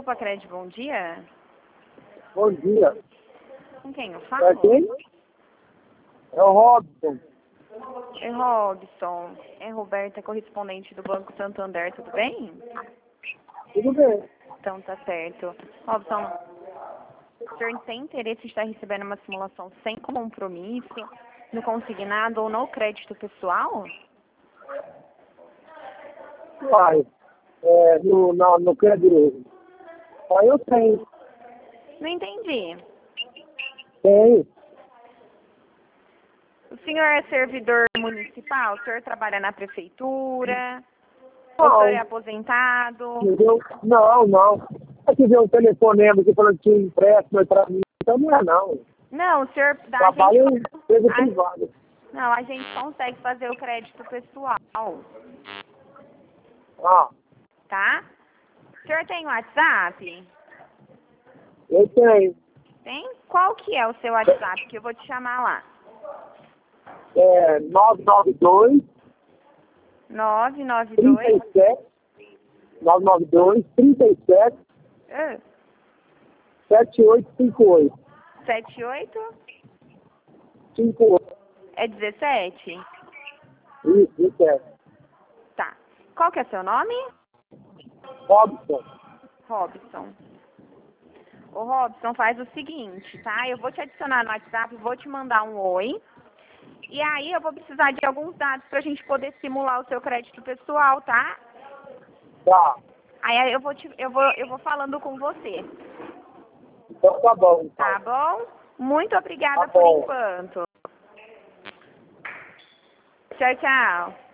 Opa, Crédito, bom dia. Bom dia. Com quem eu É falo? quem? É o Robson. É Robson. É Roberta, correspondente do Banco Santander, tudo bem? Tudo bem. Então tá certo. Robson, o senhor tem interesse em estar recebendo uma simulação sem compromisso, no consignado ou no crédito pessoal? Uai, no crédito. Aí eu tenho. Não entendi. Tenho. O senhor é servidor municipal? O senhor trabalha na prefeitura? O Não. senhor é aposentado? Entendeu? Não. Aqui veio um telefonema aqui falando que tinha empréstimo para mim. Então não é não. Não, o senhor dá a Trabalho em gente... empresa privada. Não, a gente consegue fazer o crédito pessoal, Ah, tá? O senhor tem WhatsApp? eu tenho. Tem? Qual que é o seu WhatsApp que eu vou te chamar lá? 992 992 37 7858. 78 58. é 17? Isso é. Tá. Qual que é seu nome? Robson. Robson. Ô Robson, faz o seguinte, tá? Eu vou te adicionar no WhatsApp, vou te mandar um oi. E aí eu vou precisar de alguns dados pra gente poder simular o seu crédito pessoal, tá? Tá. Aí eu vou falando com você. Então tá bom. Então. Tá bom? Muito obrigada Tá por bom. enquanto. Tchau, tchau.